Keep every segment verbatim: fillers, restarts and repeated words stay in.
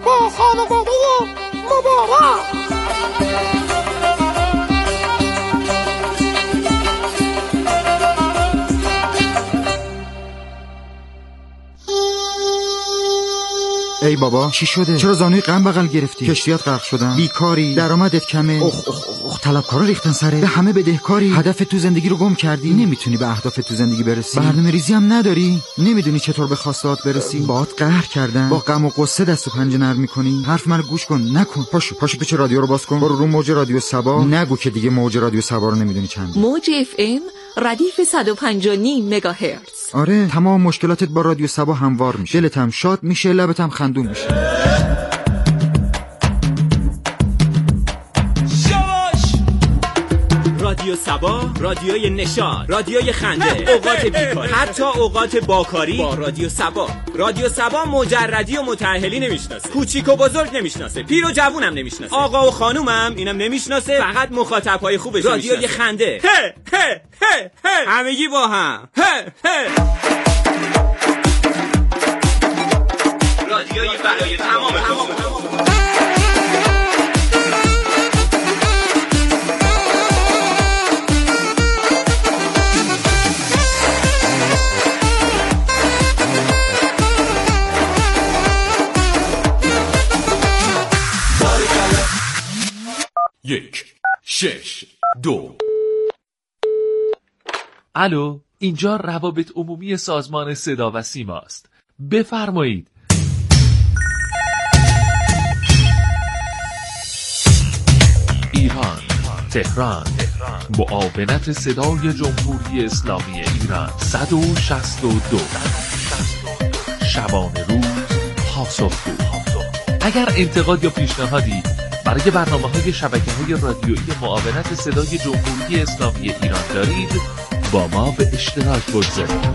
با خانواده مبارک. ای بابا چی شده؟ چرا زانوی غم بغل گرفتی؟ کشتیات غرق شدن؟ بیکاری؟ درآمدت کمه؟ اخ اخ اخ طلبکارا ریختن سره؟ به همه بدهکاری؟ هدف تو زندگی رو گم کردی؟ نمیتونی به اهداف تو زندگی برسی؟ برنامه‌ریزی هم نداری؟ نمیدونی چطور به خواسته‌هات برسی؟ باهات قهر کردن؟ با غم و غصه دست و پنجه نرم می‌کنی؟ حرف منو گوش کن، نکن. پاشو پاشو پیچ رادیو رو باز کن. برو رو موج رادیو صبا. نگو که دیگه موج رادیو صبا رو نمیدونی چنده. موج اف ام ردیف صد و پنج و نیم مگاهرتز. آره تمام مشکلاتت با رادیو صبا هموار میشه. دلت هم شاد میشه، لبت هم خندون میشه. رادیو صبا، رادیوی نشاط، رادیوی خنده، اوقات بیکاری، حتی اوقات باکاری با رادیو صبا. رادیو صبا مجردی و متأهلی نمیشناسه، کوچیک و بزرگ نمیشناسه، پیر و جوونم نمیشناسه، آقا و خانومم اینم نمیشناسه، فقط مخاطبهای خوبش میشناسه. رادیوی خنده، هه هه هه هه همگی با هم، هه هه رادیوی برای تمام تمام یک شش دو. الو، اینجا روابط عمومی سازمان صدا و سیما است. بفرمایید. ایران، تهران، معاونت صدای جمهوری اسلامی ایران. صد و شصت و دو. شبانه روز پاسخگو. اگر انتقاد یا پیشنهادی برای برنامه‌های شبکه‌های رادیویی معاونت صدای جمهوری اسلامی ایران دارید، با ما به اشتراک بگذارید.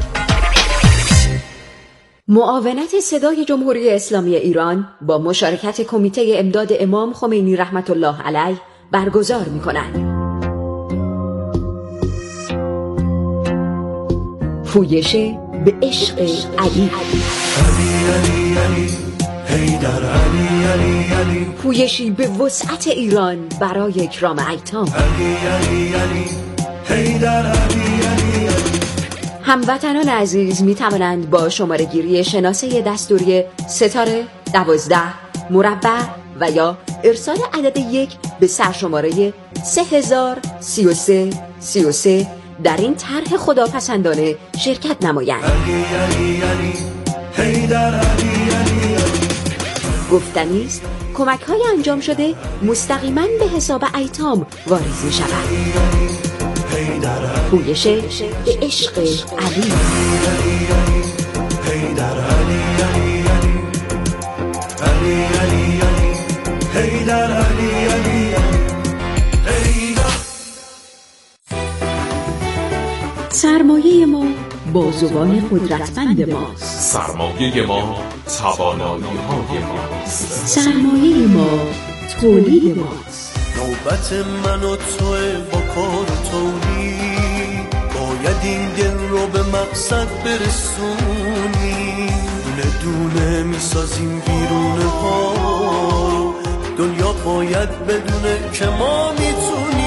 معاونت صدای جمهوری اسلامی ایران با مشارکت کمیته امداد امام خمینی رحمت الله علیه برگزار می‌کند. پویش به عشق علی. علی علی علی حیدر علی علی علی. پویشی به وسعت ایران برای اکرام ایتام. علی علی علی حیدر علی علی علی. هموطنان عزیز می توانند با شماره گیری شناسه دستوری ستاره دوازده مربع و یا ارسال عدد یک به سرشماره سه هزار سی و سه سی و سه در این طرح خداپسندانه شرکت نمایند. علی علی علی حیدر علی علی علی. گفتنی است کمک های انجام شده مستقیما به حساب ایتام واریز می شود. پویش به عشق علی. حیدر علی علی علی علی علی علی حیدر علی علی علی. سرمایه ما بازوان قدرتمند ماست. سرمایه ما توانایی های ماست. سرمایه ما تولید ماست. نوبت من و توه با کار تولید، باید این دل رو به مقصد برسونی. دونه دونه میسازیم بیرونه ها، دنیا باید بدونه که ما میتونیم.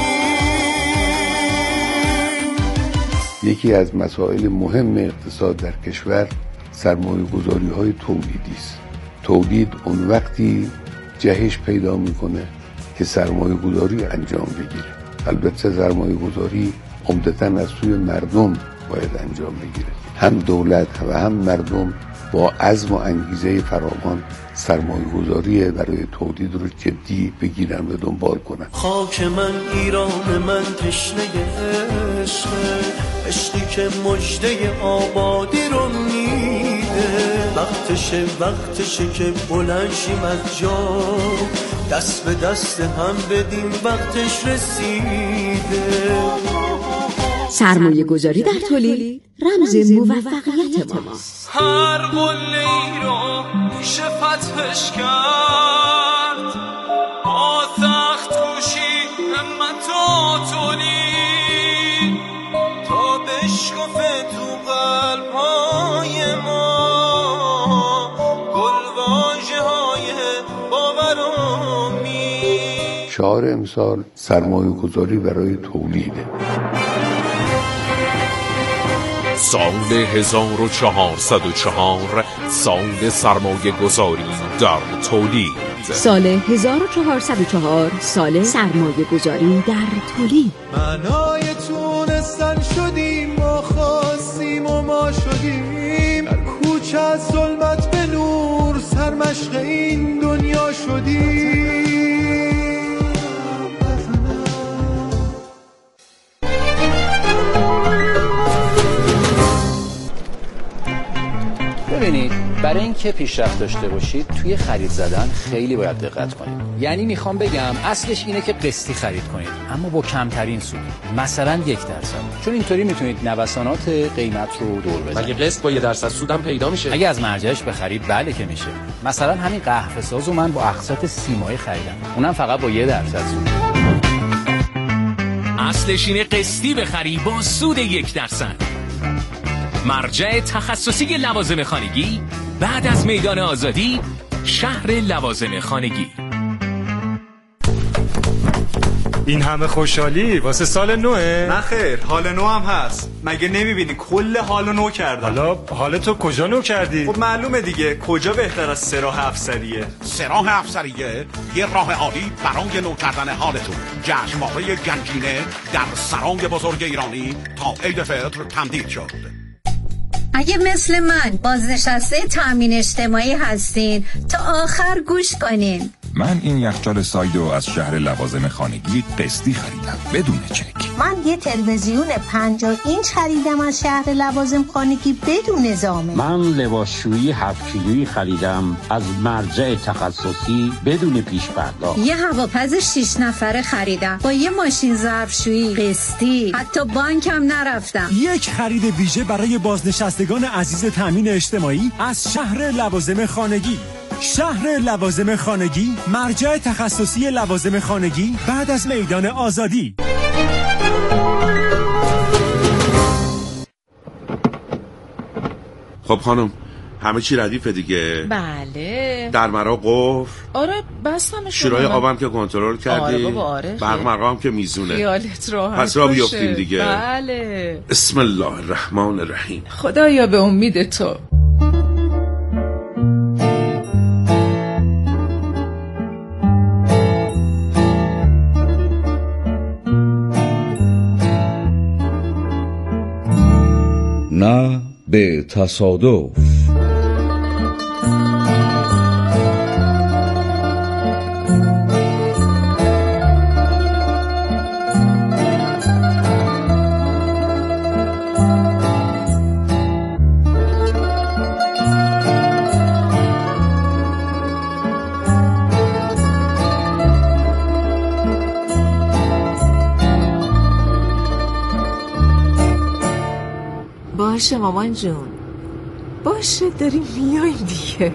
یکی از مسائل مهم اقتصاد در کشور سرمایه گذاری های تولیدی است. تولید اون وقتی جهش پیدا میکنه که سرمایه گذاری انجام بگیره. البته سرمایه گذاری عمدتاً از سوی مردم باید انجام بگیره. هم دولت و هم مردم با عزم و انگیزه فراوان سرمایه گذاری برای تولید رو جدی بگیرن و دنبال کنن. خاک من ایران من تشنه عشقه، عشقی که مژده آبادی رو میده. وقتشه وقتشه که بلند شیم از جا، دست به دست هم بدیم وقتش رسیده. سرمایه گذاری در تولید رمز موفقیت ماست. هر قله‌ای رو میشه فتحش کرد، با سخت کوشی همت و تولید، تا بشکفه تو قلب‌های ما گل واژه‌های خرامی. شعار امسال سرمایه گذاری برای تولیده. سال هزار و چهارصد و چهار سال سرمایه گذاری در تولید. سال هزار و چهارصد و چهار سال سرمایه گذاری در تولید. معنای تونستن شدیم، ما خواستیم و ما شدیم، در کوچه از ظلمت به نور سرمشق این دنیا شدیم. ببینید، برای اینکه پیشرفت داشته باشید توی خرید زدن خیلی باید دقت کنید. یعنی میخوام بگم اصلش اینه که قسطی خرید کنید، اما با کمترین سود، مثلا یک درصد، چون اینطوری میتونید نوسانات قیمت رو دور بزنید. مگه قسط با یک درصد سودم پیدا میشه؟ اگه از مرجعش بخرید بله که میشه. مثلا همین قهوه سازو من با اقساط سیمایی خریدم، اونم فقط با یک درصد سود. اصلش اینه قسطی بخری با سود یک درصد. مرجع تخصصی لوازم خانگی بعد از میدان آزادی، شهر لوازم خانگی. این همه خوشحالی واسه سال نوه؟ نه خیر، حال نو هم هست. مگه نمیبینی کل حالو نو کردم؟ حالا حال تو کجا نو کردی؟ خب معلومه دیگه، کجا بهتر از سراح افسریه؟ سراح افسریه یه راه عالی برای نو کردن حالتون. جشنواره گنجینه در سرای بزرگ ایرانی تا عید فطر تمدید شد. اگه مثل من بازنشسته تامین اجتماعی هستین تا آخر گوش کنین. من این یخچال سایدو از شهر لوازم خانگی قسطی خریدم بدون چک. من یه تلویزیون پنجاه اینچ خریدم از شهر لوازم خانگی بدون نظامه. من لباسشویی هفت کیلویی خریدم از مرجع تخصصی بدون پیش پرداخت. یه هواپز شش نفره خریدم با یه ماشین ظرفشویی قسطی، حتی بانکم نرفتم. یک خرید ویژه برای بازنشستگان عزیز تامین اجتماعی از شهر لوازم خانگی. شهر لوازم خانگی، مرجع تخصصی لوازم خانگی بعد از میدان آزادی. خب خانم، همه چی ردیفه دیگه؟ بله. در مرا قفل؟ آره بستمشون. شورای آبم که کنترل کردی؟ آره بابا آره. برق مرقام که میزونه. خیالت راحت پس را بیافتیم دیگه. بله. بسم الله الرحمن الرحیم. خدایا به امید تو. نه به تصادف. باشه مامان جون، باشه داریم میایم دیگه.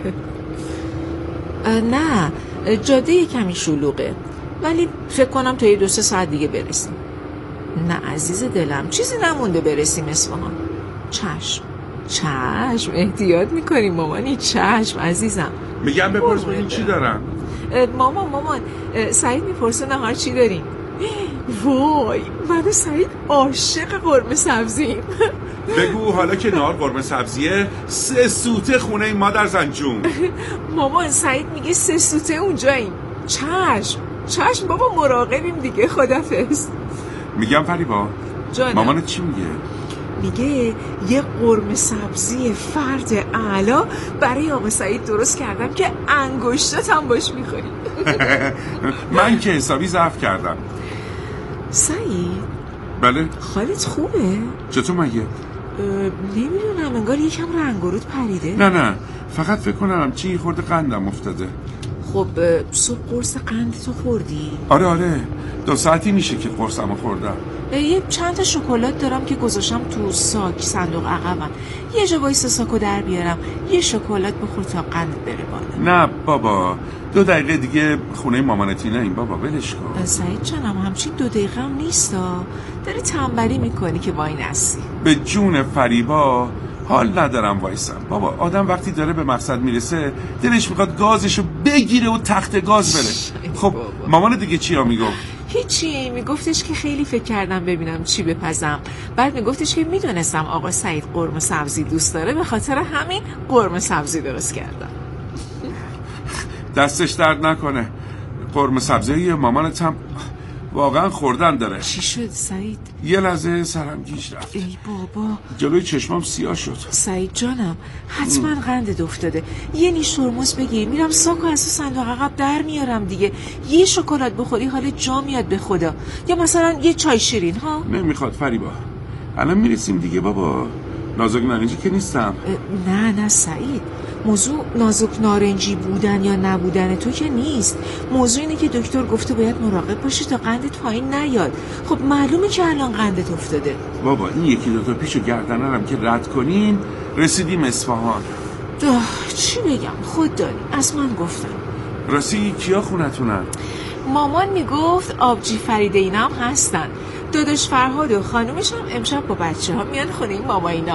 نه جاده یه کمی شلوغه، ولی فکر کنم تا یه دو سه ساعت دیگه برسیم. نه عزیز دلم چیزی نمونده برسیم اصفهان. چشم چشم احتیاط میکنیم مامانی. چشم عزیزم. میگم بپرس ببین چی دارم. مامان مامان سعید میپرسه نهار چی داریم. وای من و سعید عاشق قرمه سبزیم. بگو حالا که نهار قرمه سبزیه، سه سوته خونه مادر زنجون. مامان سعید میگه سه سوته اونجاییم. چشم چشم بابا مراقبیم دیگه. خدافظ. میگم فریبا جانم. مامانت چی میگه؟ میگه یه قرمه سبزی فرد اعلا برای آقا سعید درست کردم که انگشتات هم باش میخوری. من که حسابی ضعف کردم. سعید بله حالت خوبه؟ چطور مگه؟ نمیدونم انگار یکم رنگ و رود پریده. نه نه فقط فکر کنم چی خورده قندم افتاده. خب صبح قرص قند تو خوردی؟ آره آره دو ساعتی میشه که قرصمو خوردم. یه چند تا شکلات دارم که گذاشتم تو ساک صندوق عقبم. یه جا وایسا ساکو در بیارم یه شکلات بخور تا قند بره بالا. نه بابا دو دقیقه دیگه خونه مامانتی نه این بابا ولش کن. سعید جانم همچین دو دقیقه هم نیستا. داری تنبلی میکنی که وای نسی. به جون فریبا حال ندارم وایسم. بابا آدم وقتی داره به مقصد میرسه دلش میخواد گازشو بگیره و تخت گاز بره. خب مامان دیگه چیا میگفت؟ هیچی، میگفتش که خیلی فکر کردم ببینم چی بپزم. بعد میگفتش که میدونستم آقا سعید قرمه سبزی دوست داره، به خاطر همین قرمه سبزی درست کردم. دستش درد نکنه. قرمه سبزی مامانت هم واقعا خوردن داره. چی شد سعید؟ یه لحظه سرم گیج رفت. ای بابا، جلوی چشمام سیاه شد. سعید جانم حتما قندت افتاده. یه نیش ترمز بگیر، میرم ساکو از صندوق عقب در میارم دیگه. یه شکلات بخوری حال جا میاد به خدا. یا مثلا یه چای شیرین ها. نمیخواد فریبا، الان میرسیم دیگه بابا. نازک نارنجی که نیستم. نه نه سعید، موضوع نازک نارنجی بودن یا نبودن تو که نیست. موضوع اینه که دکتر گفته باید مراقب باشی تا قندت پایین نیاد. خب معلومه که الان قندت افتاده. بابا این یکی دوتا پیشو گردنرم که رد کنین رسیدیم اصفهان. چی بگم، خود داری، از من گفتم. راستی کیا خونتونن؟ مامان میگفت آبجی فریده اینا هم هستن. داداش فرهاد و خانومش هم امشب با بچه ها میان خونه این ماما اینا.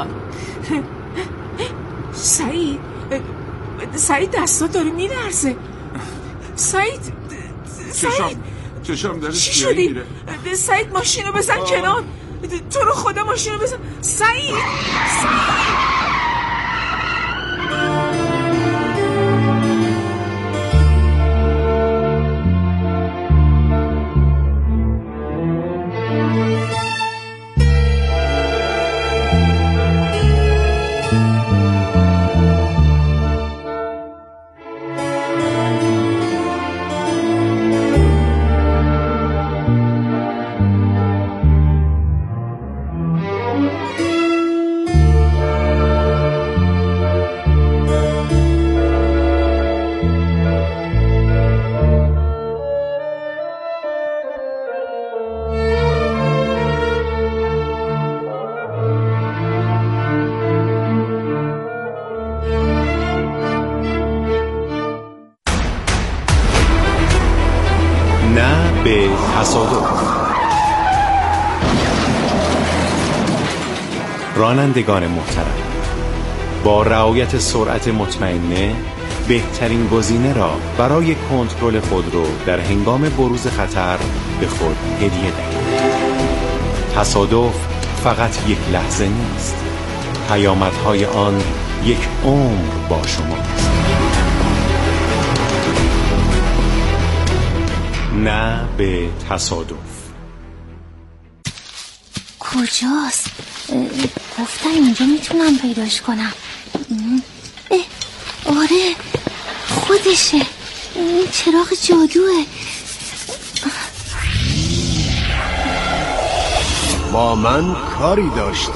سعید سعید دستا داره میلرزه. سعید سعید چشام داره چی سیاهی شدی؟ میره. سعید ماشینو بزن کنار. تو رو خدا ماشینو بزن. سعید سعید نه به تصادف. رانندگان محترم، با رعایت سرعت مطمئنه بهترین گزینه را برای کنترل خودرو در هنگام بروز خطر به خود هدیه دهید. تصادف فقط یک لحظه نیست، پیامدهای آن یک عمر با شماست. نه به تصادف. کجاست؟ گفتن اینجا میتونم پیداش کنم. اه، آره خودشه. این چراغ جادوه. با من کاری داشتی؟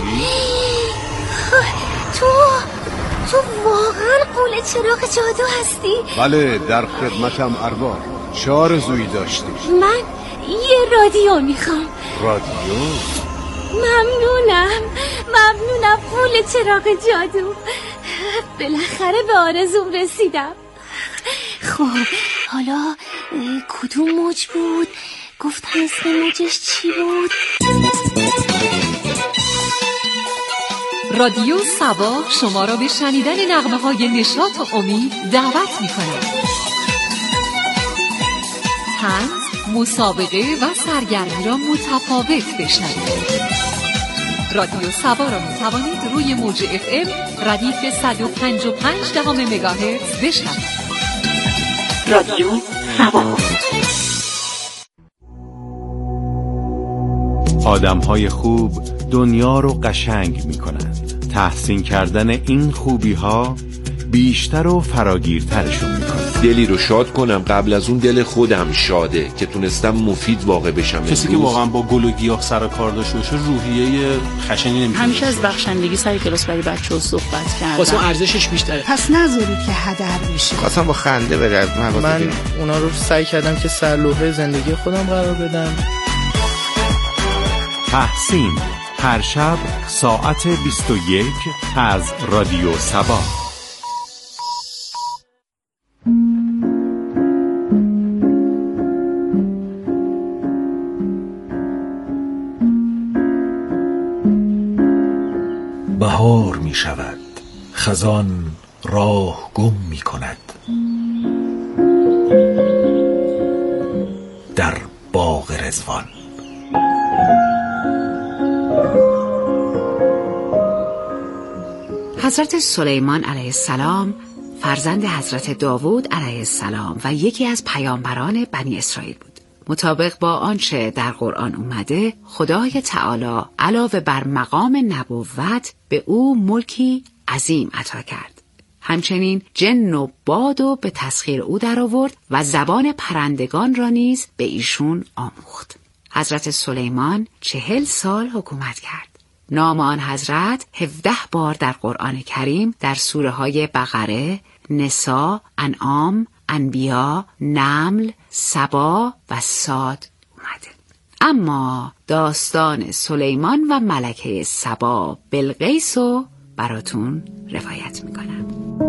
تو تو واقعا قول چراغ جادو هستی؟ بله در خدمتم ارباب. چه آرزویی داشتی؟ من یه رادیو میخوام. رادیو؟ ممنونم ممنونم قول چراغ جادو. بالاخره به آرزوم رسیدم. خب حالا کدوم موج بود؟ گفتن اسم موجش چی بود؟ رادیو سبا شما را به شنیدن نغمه های نشاط و امید دعوت می کند. طنز، مسابقه و سرگرمی را متفاوت بشنوید. رادیو سبا را می توانید روی موج اف ام ردیف صد و پنج و پنج دهم مگاهرتز بشنوید. رادیو سبا. آدم‌های خوب دنیا رو قشنگ می‌کنند. تحسین کردن این خوبی‌ها بیشتر و فراگیرترشون می‌کنه. دلی رو شاد کنم قبل از اون دل خودم شاده که تونستم مفید واقع بشم. کسی که واقعا با گل و گیاه سر کار داشته باشه روحیه خشنی نمی‌کنه. همیشه از بخشندگی سر کلاس برای بچه‌ها صحبت کردم. واسه ارزشش بیشتره. پس نذارید که هدر بشه. خواستم با خنده بره از مغازه. من اونا رو سعی کردم که سرلوحه زندگی خودم قرار بدم. تحسین هر شب ساعت بیست و یک از رادیو سبا. بهار می شود، خزان راه گم می کند. در باغ رضوان. حضرت سلیمان علیه السلام فرزند حضرت داوود علیه السلام و یکی از پیامبران بنی اسرائیل بود. مطابق با آنچه در قرآن اومده، خدای تعالی علاوه بر مقام نبوت به او ملکی عظیم عطا کرد. همچنین جن و باد و به تسخیر او در آورد و زبان پرندگان را نیز به ایشون آموخت. حضرت سلیمان چهل سال حکومت کرد. نام آن حضرت هفده بار در قرآن کریم در سوره های بقره، نساء، انعام، انبیا، نمل، سبا و صاد اومده. اما داستان سلیمان و ملکه سبا بلقیس رو براتون روایت میکنم.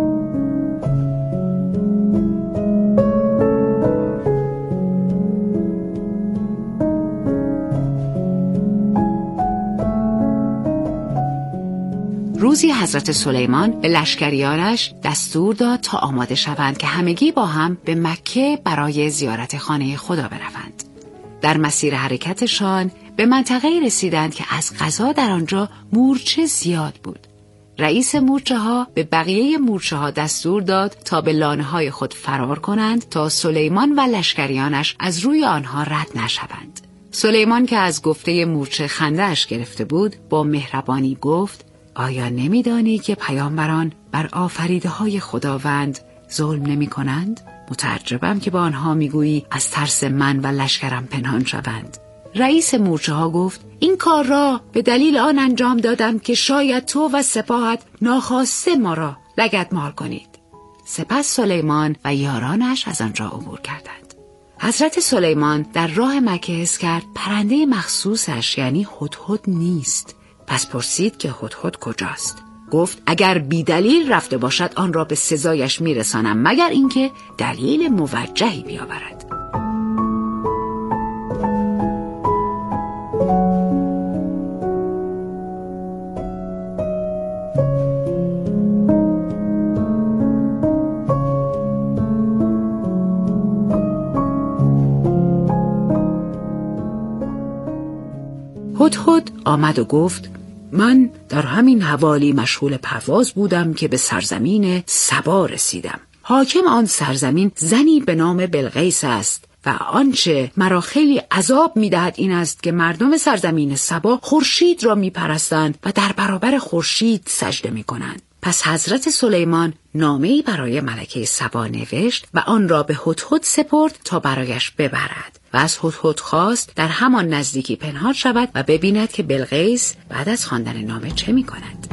روزی حضرت سلیمان به لشکریانش دستور داد تا آماده شوند که همگی با هم به مکه برای زیارت خانه خدا بروند. در مسیر حرکتشان به منطقه‌ای رسیدند که از قضا در آنجا مورچه زیاد بود. رئیس مورچه ها به بقیه مورچه ها دستور داد تا به لانه های خود فرار کنند تا سلیمان و لشکریانش از روی آنها رد نشوند. سلیمان که از گفته مورچه خنده‌اش گرفته بود با مهربانی گفت: آیا نمی‌دانی که پیامبران بر آفریده های خداوند ظلم نمی کنند؟ متعجبم که با آنها میگویی از ترس من و لشکرم پنهان شوند. رئیس مورچه ها گفت: این کار را به دلیل آن انجام دادم که شاید تو و سپاهت ناخواسته ما را لگدمال کنید. سپس سلیمان و یارانش از آنجا عبور کردند. حضرت سلیمان در راه مکه حس کرد پرنده مخصوصش یعنی هدهد نیست. پس پرسید که هدهد کجاست؟ گفت: اگر بی دلیل رفته باشد آن را به سزایش میرسانم، مگر اینکه دلیل موجهی بیاورد. هدهد آمد و گفت: من در همین حوالی مشغول پرواز بودم که به سرزمین سبا رسیدم. حاکم آن سرزمین زنی به نام بلقیس است و آنچه مرا خیلی عذاب می‌دهد این است که مردم سرزمین سبا خورشید را می‌پرستند و در برابر خورشید سجده می‌کنند. پس حضرت سلیمان نامه‌ای برای ملکه سبا نوشت و آن را به هدهد سپرد تا برایش ببرد و از هدهد خواست در همان نزدیکی پنهان شود و ببیند که بلقیس بعد از خواندن نامه چه می‌کند.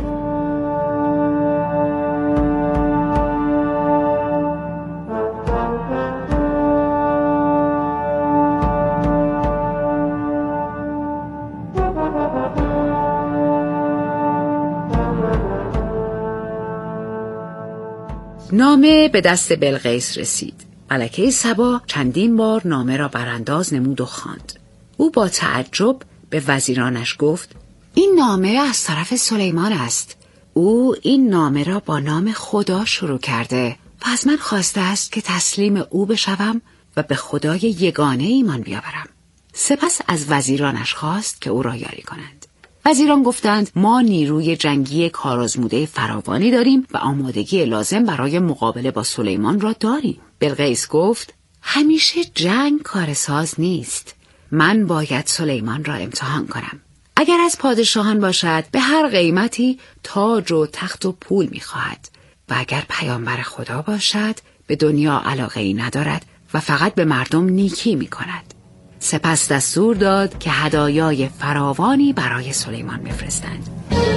نامه به دست بلقیس رسید. ملکه سبا چندین بار نامه را برانداز نمود و خواند. او با تعجب به وزیرانش گفت: این نامه از طرف سلیمان است. او این نامه را با نام خدا شروع کرده و از من خواسته است که تسلیم او بشوم و به خدای یگانه ایمان بیاورم. سپس از وزیرانش خواست که او را یاری کنند. وزیران گفتند: ما نیروی جنگی کارآزموده فراوانی داریم و آمادگی لازم برای مقابله با سلیمان را داریم. بلقیس گفت: همیشه جنگ کارساز نیست. من باید سلیمان را امتحان کنم. اگر از پادشاهان باشد به هر قیمتی تاج و تخت و پول می‌خواهد و اگر پیامبر خدا باشد به دنیا علاقه‌ای ندارد و فقط به مردم نیکی می‌کند. سپس دستور داد که هدایای فراوانی برای سلیمان بفرستند.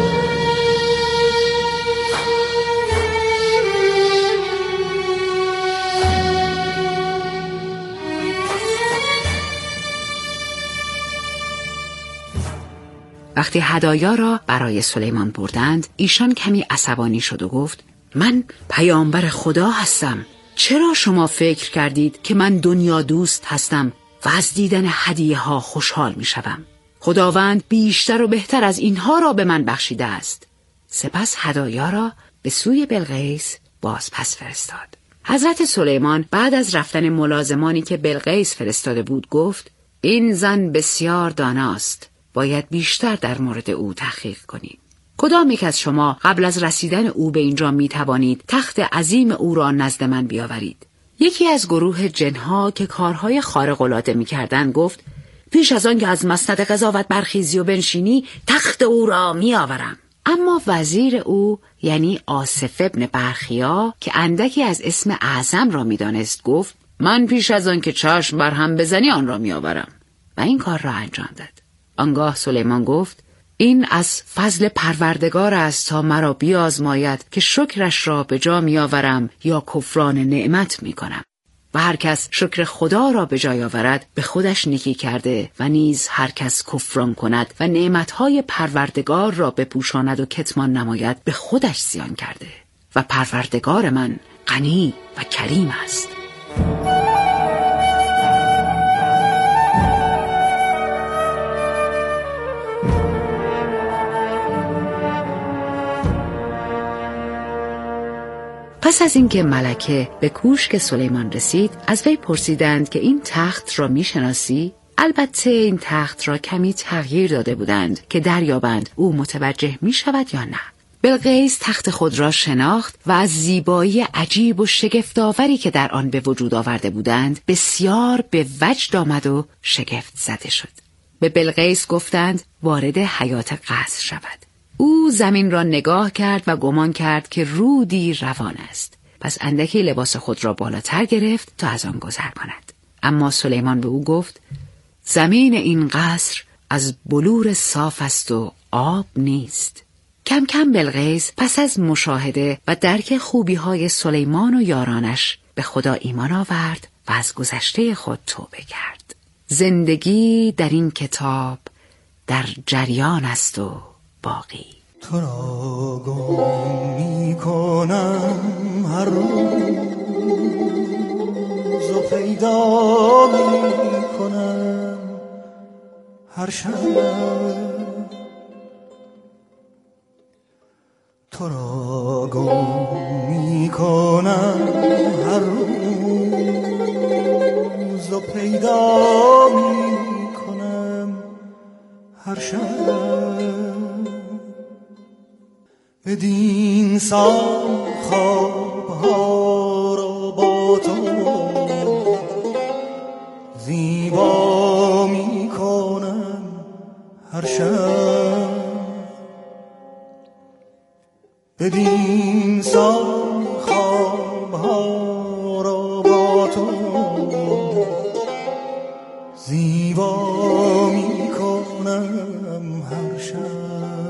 وقتی هدایا را برای سلیمان بردند، ایشان کمی عصبانی شد و گفت: من پیامبر خدا هستم. چرا شما فکر کردید که من دنیا دوست هستم و از دیدن هدیه ها خوشحال می شوم؟ خداوند بیشتر و بهتر از اینها را به من بخشیده است. سپس هدایا را به سوی بلقیس باز پس فرستاد. حضرت سلیمان بعد از رفتن ملازمانی که بلقیس فرستاده بود گفت: این زن بسیار داناست، باید بیشتر در مورد او تحقیق کنید. کدام یک از شما قبل از رسیدن او به اینجا می توانید تخت عظیم او را نزد من بیاورید؟ یکی از گروه جنها که کارهای خارق العاده می کردن گفت: پیش از آن که از مسند قضاوت برخیزی و بنشینی تخت او را می آورم. اما وزیر او یعنی آصف ابن برخیا که اندکی از اسم اعظم را می دانست گفت: من پیش از آن که چشم بر هم بزنی آن را می آورم، و این کار را انجام داد. آنگاه سلیمان گفت: این از فضل پروردگار است تا مرا بیازماید که شکرش را به جا می آورم یا کفران نعمت می کنم. و هر کس شکر خدا را به جای آورد به خودش نیکی کرده و نیز هر کس کفران کند و نعمتهای پروردگار را بپوشاند و کتمان نماید به خودش زیان کرده و پروردگار من غنی و کریم است. پس از اینکه ملکه به کوشک سلیمان رسید از وی پرسیدند که این تخت را میشناسی؟ البته این تخت را کمی تغییر داده بودند که دریابند او متوجه می شود یا نه. بلقیس تخت خود را شناخت و از زیبایی عجیب و شگفت‌آوری که در آن به وجود آورده بودند بسیار به وجد آمد و شگفت زده شد. به بلقیس گفتند وارد حیات قصر شود. او زمین را نگاه کرد و گمان کرد که رودی روان است. پس اندکی لباس خود را بالاتر گرفت تا از آن گذر کند. اما سلیمان به او گفت: زمین این قصر از بلور صاف است و آب نیست. کم کم بلقیس پس از مشاهده و درک خوبی‌های سلیمان و یارانش به خدا ایمان آورد و از گذشته خود توبه کرد. زندگی در این کتاب در جریان است و باقی. تو را گم می کنم هر روز و پیدا می کنم هر شب. تو را گم می کنم هر روز و پیدا می کنم هر شب. بدین سال خواب‌ها را با تو زیبا می کنم هر شب. بدین سال خواب‌ها را با تو زیبا می کنم هر شب.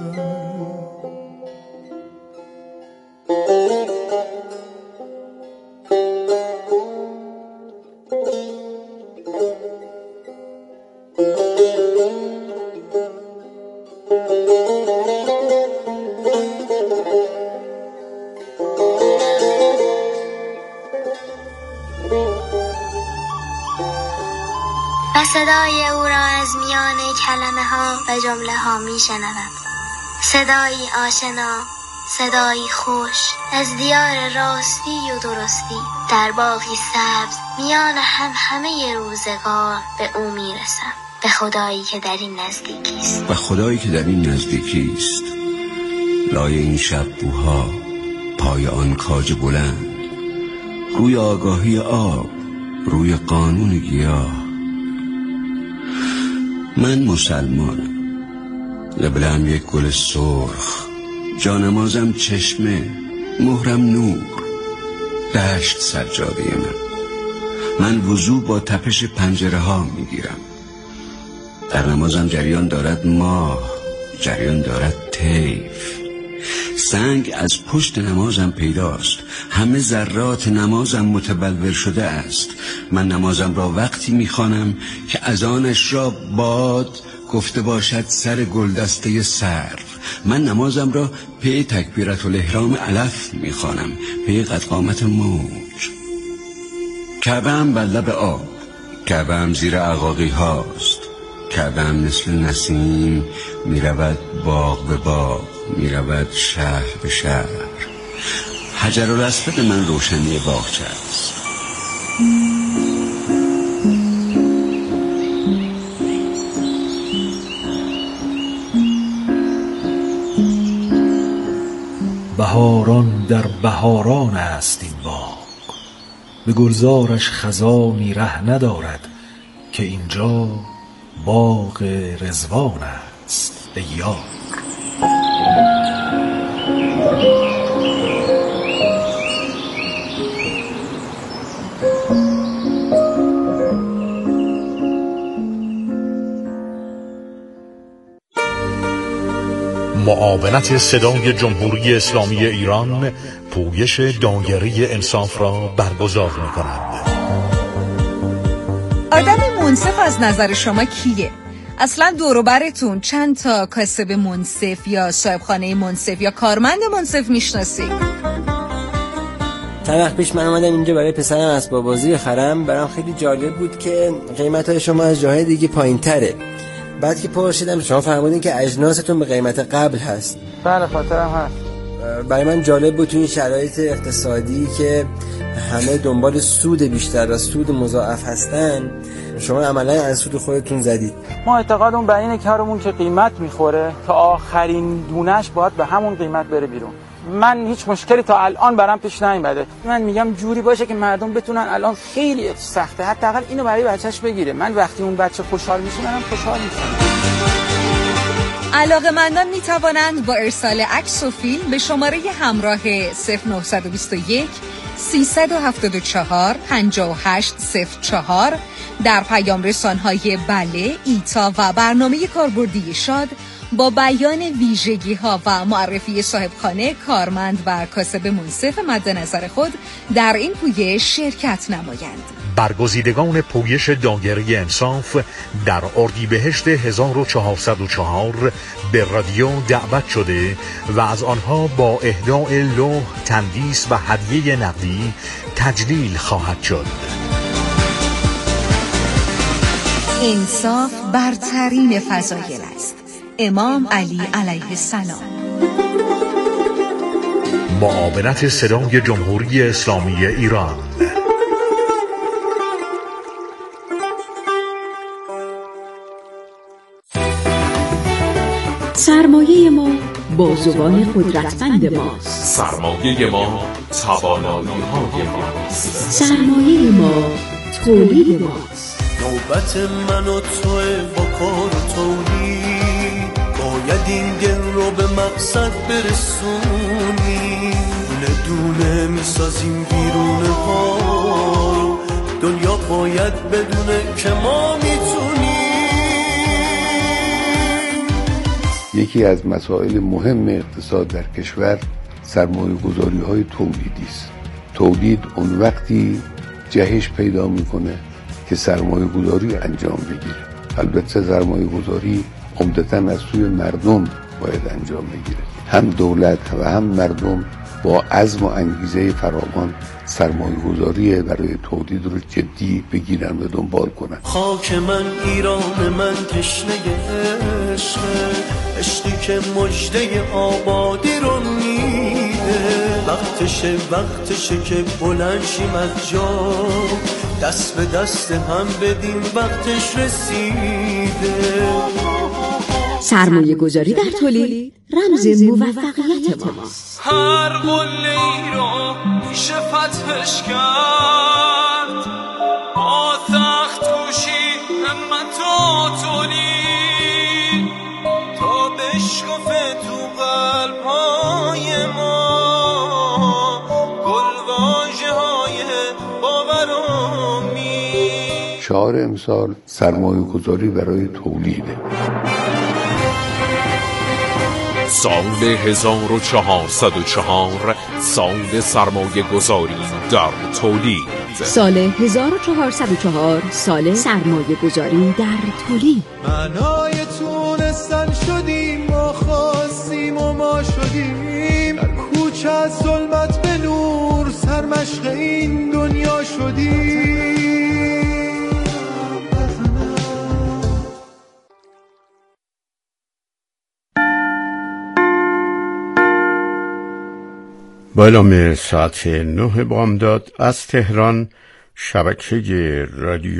و صدای او را از میان کلمه ها و جمله ها می شنوم. صدایی آشنا، صدایی خوش از دیار راستی و درستی در باغی سبز میان هم همه روزگار به او می رسم. به خدایی که در این نزدیکی است. و خدایی که در این نزدیکی است. لای این شب بوها، پای آن کاج بلند، روی آگاهی آب، روی قانون گیاه. من مسلمانم، لبلم یک گل سرخ، جانمازم چشمه، مهرم نور، دشت سجاده من. من وضو با تپش پنجره ها میگیرم. در نمازم جریان دارد ماه، جریان دارد طیف. سنگ از پشت نمازم پیداست. همه ذرات نمازم متبلور شده است. من نمازم را وقتی میخوانم که اذانش را باد گفته باشد سر گلدسته سرو. من نمازم را پی تکبیرت الاحرام علف میخوانم، پی قد قامت موج. کعبه‌ام بر لب آب، کعبه‌ام زیر عقاقی هاست، کردم مثل نسیم میرود باغ به باغ، میرود شهر به شهر. حجر الاسود من روشنی باغچه است. بهاران در بهاران است این باغ، به گلزارش خزانی ره ندارد که اینجا باغ رضوان است ای یار. معاونت صدای جمهوری اسلامی ایران پویش دایره انصاف را برگزار می‌کند. آدم منصف از نظر شما کیه؟ اصلا دور و برتون چند تا کاسب منصف یا صاحبخانه منصف یا کارمند منصف میشناسی؟ چند وقت پیش من اومدم اینجا برای پسرم اسباب بازی بخرم. برام خیلی جالب بود که قیمت‌های شما از جاهای دیگه پایین‌تره. بعد که پرسیدم شما فرمودین که اجناستون به قیمت قبل هست. بله خاطرم هست. برای من جالب بود تو این شرایط اقتصادی که همه دنبال سود بیشتر و سود مضاعف هستن، شما عملا از سود خودتون زدید. ما اعتقادمون بر اینه که هرمون که قیمت میخوره تا آخرین دونش باید به همون قیمت بره بیرون. من هیچ مشکلی تا الان برام پیش نیومده. من میگم جوری باشه که مردم بتونن، الان خیلی سخته، حداقل اینو برای بچه‌ش بگیره. من وقتی اون بچه خوشحال میشه منم خوشحال میشم. علاقه‌مندان میتوانند با ارسال عکس و فیلم به شماره همراه صفر نه دو یک سیصد و هفتاد و چهار پنجاه و هشت صفر چهار در پیام رسان‌های بله، ایتا و برنامه کاربردی شاد با بیان ویژگی‌ها و معرفی صاحبخانه، کارمند و کاسب منصف مد نظر خود در این پویش شرکت نمایند. برگزیدگان پویش دایره انصاف در اردیبهشت هزار و چهارصد و چهار به رادیو دعوت شده و از آنها با اهداء لوح، تندیس و هدیه نقدی تجلیل خواهد شد. انصاف برترین فضایل است. امام علی علیه السلام. معاونت صدای جمهوری اسلامی ایران. سرمایه ما بازوان قدرتمند ماست. سرمایه ما توانایی های ماست. سرمایه ما تولید ماست. نوبت من و توی با کار تولید، باید این گل رو به مقصد برسونی. دونه دونه میسازیم بیرونه ها، دنیا باید بدونه که ما میتونیم. یکی از مسائل مهم اقتصاد در کشور سرمایه گذاری های تولیدی است. تولید اون وقتی جهش پیدا میکنه که سرمایه گذاری انجام بگیره. البته سرمایه گذاری عمدتاً از سوی مردم باید انجام بگیره. هم دولت و هم مردم با عزم و انگیزه فراوان سرمایه گذاری برای تولید رو جدی بگیرن و دنبال کنن. خاک من ایران من تشنه عشقه، عشقی که مژده آبادی رو میده. وقتشه وقتشه که بلند شیم از جا، دست به دست هم بدیم وقتش رسیده. سرمایه گذاری در تولید رمز موفقیت ماست. هر قله‌ای رو میشه فتحش کرد، با سخت کوشی همت و تولید، تا بشکفه تو قلب‌های ما گلواژه‌های باور و امید. شعار امسال سرمایه گذاری برای تولیده. سال هزار و چهارصد و چهار سال سرمایه گذاری در تولید. سال هزار و چهارصد و چهار سال سرمایه گذاری در تولید. معنای تونستن شدیم، ما خواستیم و ما شدیم. در کوچه از ظلمت به نور سرمشق این دنیا شدیم. با اعلام ساعت نه بامداد از تهران، شبکه رادیو